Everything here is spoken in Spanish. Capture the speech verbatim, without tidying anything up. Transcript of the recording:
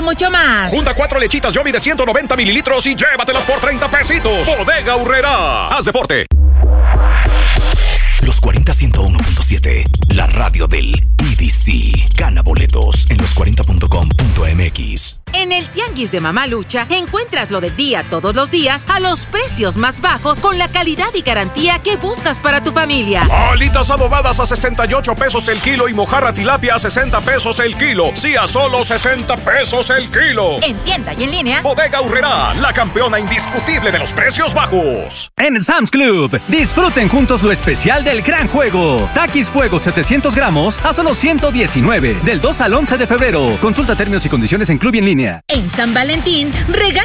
mucho más. Junta cuatro lechitas Yomi de ciento noventa mililitros y llévatelas por treinta pesitos. Bodega Aurrerá. Haz deporte. Los cuarenta ciento uno punto siete, la radio del E D C. Gana boletos en los cuarenta punto com punto m x. En el Tianguis de Mamalucha encuentras lo del día todos los días a los precios más bajos con la calidad y garantía que buscas para tu familia. Alitas adobadas a sesenta y ocho pesos el kilo y mojarra tilapia a sesenta pesos el kilo. Sí, a solo sesenta pesos el kilo. En tienda y en línea. Bodega Aurrerá, la campeona indiscutible de los precios bajos. En Sam's Club, disfruten juntos lo especial del gran juego. Takis Fuego setecientos gramos a solo ciento diecinueve. Del dos al once de febrero. Consulta términos y condiciones en Club y en línea. En San Valentín, regala